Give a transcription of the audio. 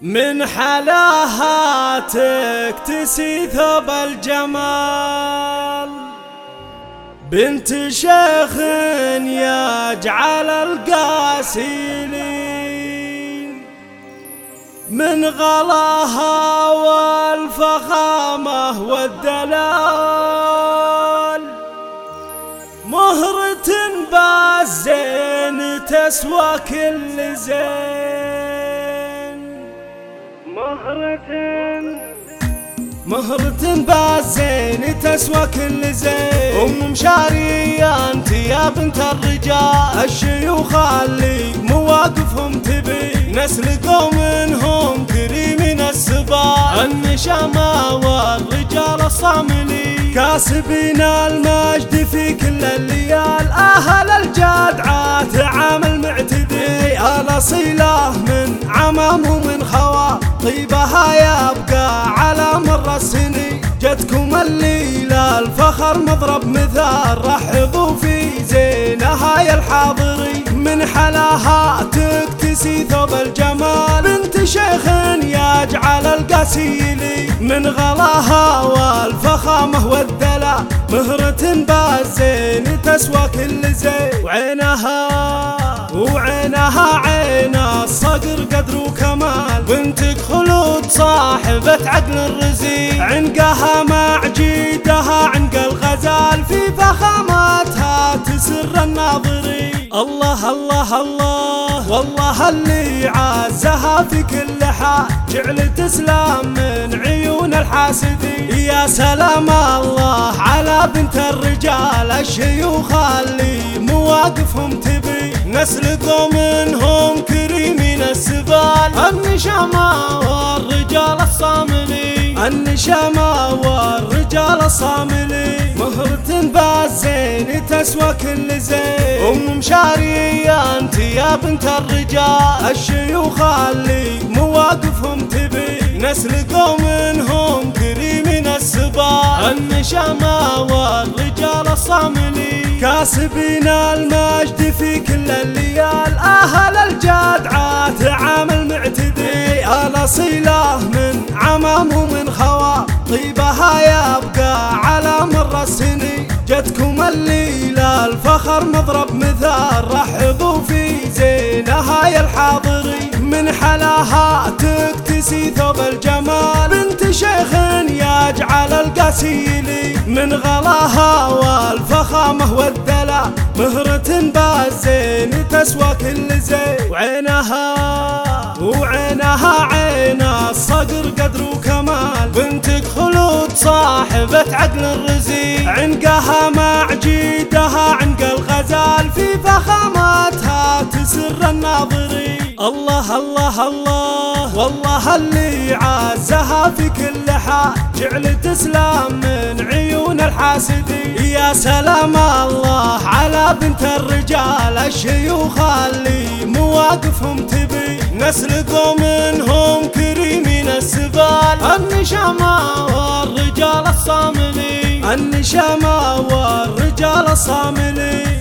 من حلاها تكتسي ثوب الجمال، بنت شيخ يجعل القاسيلين من غلاها والفخامة والدلال، مهرة بالزين تسوى كل زين، مهرة بالزين تسوى كل زين. أم مشارية انت يا بنت الرجال، الشيوخ اللي مواقفهم تبي نسل قومهم كريمين السبال، النشامة والرجال الصاملين كاسبين المجد في كل الليال، أهل الجدعة تعامل معتدي، الأصيلة من عمام ومن خوال، طيبها يبقى على مر السنين، جدكم الليلة الفخر مضرب مثال، رحبوا في زينها يا الحاضرين، من حلاها تكتسي ثوب الجمال، بنت شيخ يجعل القاسيلي من غلاها والفخامة والدلال، مهرة بالزين تسوى كل زين. وعينها عين الصقر قدر وكمال، بنتك خلود صاحبة عقل الرزين، عنقها مع جيدها عنق الغزال، في فخامتها تسر الناظرين. الله الله الله والله اللي عزها في كل حال، جعل تسلم من عيون الحاسدين، يا سلام الله على بنت الرجال، الشيوخ اللي مواقفهم تبي نسل قومهم كريمين السبال، النشامة والرجال الصاملين، النشامة والرجال الصاملين، مهرة بالزين تسوى كل زين. أم مشارية انت يا بنت الرجال، الشيوخ اللي مواقفهم تبي نسل قومهم كريمين السبال، النشامة والرجال الصاملين كاسبين المجد في كل الليال، أهل الجدعة تعامل معتدي، الأصيلة من عمام ومن خوال، طيبها يبقى على مر السنين، جدكم الليلة الفخر مضرب مثال، رحبوا في زينها يا الحاضرين، من حلاها تكتسي ثوب الجمال، بنت شيخ يجعل القاسيلي من غلاها والفخامة والدلال، مهرة بالزين تسوى كل زين. وعينها عين الصقر قدر وكمال، بنتك خلود صاحبة عقل الرزين، عنقها مع جيدها عنق الغزال، في فخامتها تسر الناظرين. الله الله الله والله اللي عزها في كل حال، جعل تسلم من عيون الحاسدين، يا سلام الله على بنت الرجال، الشيوخ اللي مواقفهم تبي نسل قومهم كريمين السبال، النشامة والرجال الصاملين، النشامة والرجال الصاملين.